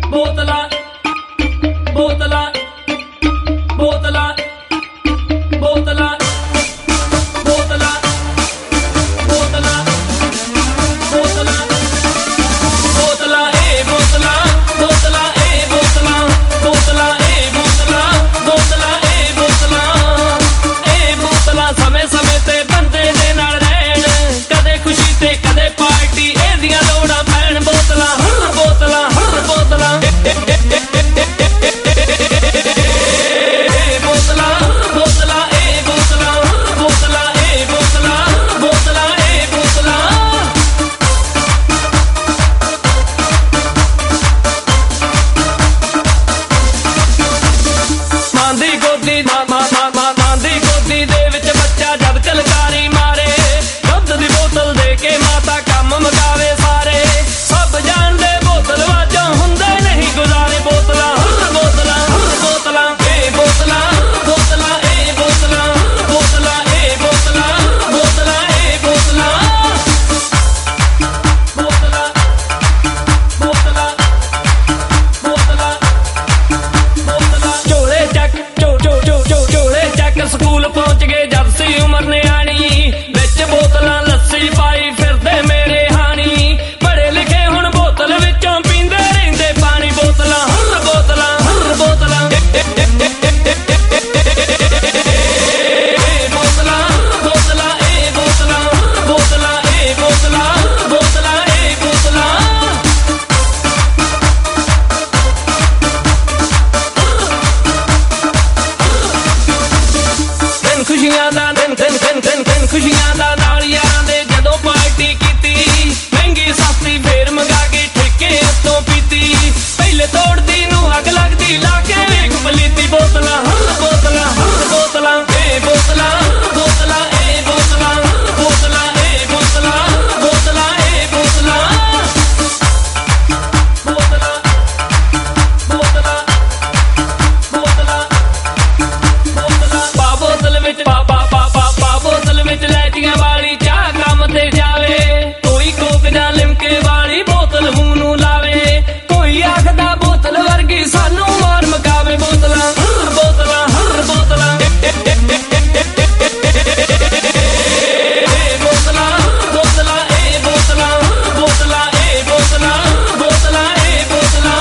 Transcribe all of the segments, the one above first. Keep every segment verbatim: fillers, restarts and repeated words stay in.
ਬੋਤਲਾਂ ਬੋਤਲਾਂ ਬੋਤਲਾਂ ਬੋਤਲਾਂ ਬੋਤਲਾਂ ਬੋਤਲਾਂ ਬੋਤਲਾਂ ਬੋਤਲਾਂ ਏ ਬੋਤਲਾਂ ਬੋਤਲਾਂ ਏ ਬੋਤਲਾਂ ਬੋਤਲਾਂ ਏ ਬੋਤਲਾਂ ਬੋਤਲਾਂ ਏ ਬੋਤਲਾਂ ਏ ਬੋਤਲਾਂ ਸਮੇਂ ਸਮੇਂ ਤੇ ਬੰਦੇ ਦੇ ਨਾਲ ਰਹਿਣ ਕਦੇ ਖੁਸ਼ੀ ਤੇ ਕਦੇ ਪਾਰਟੀ ਇਹਦੀਆਂ ਲੋੜਾਂ ਪੈਣ ਬੋਤਲਾਂ ਹਰ ਬੋਤਲਾਂ ਹਰ ਬੋਤਲਾਂ ਖੁਸ਼ੀਆਂ ਦਾ ਦਿਨ ਦਿਨ ਦਿਨ ਦਿਨ ਦਿਨ ਖੁਸ਼ੀਆਂ ਦਾ ਨਾਲ ਯਾਰਾਂ ਦੇ ਜਦੋਂ ਪਾਰਟੀ ਕੀਤੀ ਮਹਿੰਗੀ ਸਸਤੀ ਫੇਰ ਮੰਗਾ ਕੇ ਠੇਕੇ ਉੱਤੋਂ ਪੀਤੀ ਪਹਿਲੇ ਤੋੜਦੀ ਨੂੰ ਅੱਗ ਲੱਗਦੀ ਲਾ ਕੇ ਵੇਖ ਪਲੀਤੀ ਬੋਤਲਾਂ ਹਰ ਬੋਤਲਾਂ ਹਰ ਬੋਤਲਾਂ ਏ ਬੋਤਲਾਂ ਬੋਤਲਾਂ ਏ ਬੋਤਲਾਂ ਬੋਤਲਾਂ ਏ ਬੋਤਲਾਂ ਬੋਤਲਾਂ ਏ ਬੋਤਲਾਂ ਬੋਤਲਾਂ ਬੋਤਲਾਂ ਬੋਤਲਾਂ ਬੋਤਲਾਂ ਪਾ ਬੋਤਲ ਵਿੱਚ ਪਾ ਪਾ ਪਾ ਪਾ ਪਾ ਬੋਤਲ ਵਿੱਚ ਲੈਚੀਆਂ ਵਾਲੀ ਚਾਹ ਕੰਮ ਤੇ ਜਾਵੇ ਕੋਈ ਕੋਕ ਜਾਂ ਲਿਮਕੇ ਵਾਲੀ ਬੋਤਲ ਮੂੰਹ ਨੂੰ ਲਾਵੇ ਕੋਈ ਆਖਦਾ ਬੋਤਲ ਵਰਗੀ ਸਾਨੂੰ ਮਾਰ ਮਕਾਵੇ ਬੋਤਲਾਂ ਹਰ ਬੋਤਲਾਂ ਹਰ ਬੋਤਲਾਂ ਬੋਤਲਾਂ ਬੋਤਲਾਂ ਏ ਬੋਤਲਾਂ ਬੋਤਲਾਂ ਏ ਬੋਤਲਾਂ ਬੋਤਲਾਂ ਏ ਬੋਤਲਾਂ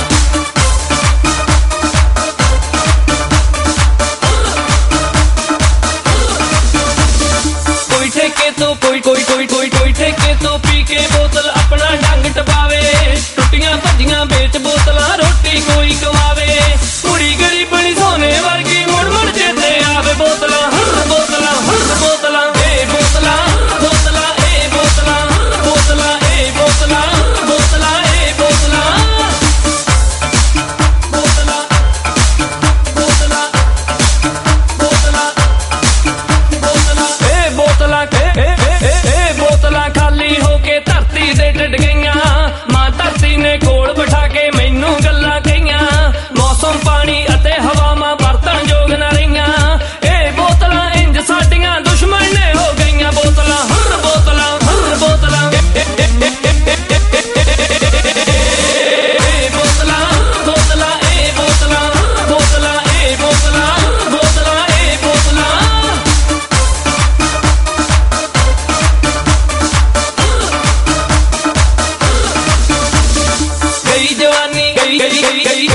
ਕੋਈ ਠੇਕੇ ਤੋਂ ਕੋਈ ਕੋਈ ਕੋਈ ਕੋਈ ਕੋਈ ਠੇਕੇ ਤੋਂ ਪੀ ਕੇ ਬੋਤਲ ਆਪਣਾ ਡੰਗ ਟਪਾਵੇ ਟੁੱਟੀਆਂ ਭੱਜੀਆਂ ਵੇਚ ਬੋਤਲਾਂ ਰੋਟੀ ਕੋਈ ਕਮਾਵੇ ਕੁੜੀ ਗਰੀਬਣੀ ਸੋਨੇ ਵਰਗੀ ਮੁੜ ਮੁੜ ਚੇਤੇ ਆਵੇ ਬੋਤਲਾਂ ਹਰ ਬੋਤਲਾਂ ਹਰ ਬੋਤਲਾਂ ਏ ਬੋਤਲਾਂ ਬੋਤਲਾਂ ਏ ਬੋਤਲਾਂ ਬੋਤਲਾਂ ਏ ਬੋਤਲਾਂ ਬੋਤਲਾਂ ਏ ਬੋਤਲਾਂ ਬੋਤਲਾਂ ਬੋਤਲਾਂ ਬੋਤਲਾਂ ਬੋਤਲਾਂ ਏ ਬੋਤਲਾਂ ਏ ਏ ਬੋਤਲਾਂ ਖਾਲੀ ਹੋ ਕੇ ਧਰਤੀ ਦੇ ਡਿੱਡ ਗਈਆਂ ਮਾਂ ਧਰਤੀ ਨੇ ਕੋਲ ਬਿਠਾ ਕੇ ਮੈਨੂੰ ਗੱਲਾਂ ਕਹੀਆਂ ਮੌਸਮ ਪਾਣੀ ਅਤੇ ਹਵਾਵਾਂ ਵਰਤਣ ਯੋਗ ਨਾ ਰਹੀਆਂ ਇਹ ਬੋਤਲਾਂ ਇੰਜ ਸਾਡੀਆਂ ਦੁਸ਼ਮਣ ਨੇ ਹੋ ਗਈਆਂ ਬੋਤਲਾਂ ਹਰ ਬੋਤਲਾਂ ਹਰ ਬੋਤਲਾਂ ਬੋਤਲਾਂ ਬੋਤਲਾਂ ਏ ਬੋਤਲਾਂ ਬੋਤਲਾਂ ਏ ਬੋਤਲਾਂ ਬੋਤਲਾਂ ਏ ਬੋਤਲਾਂ ਗਈ ਜਵਾਨੀ ਗਈ ਗਈ ਗਈ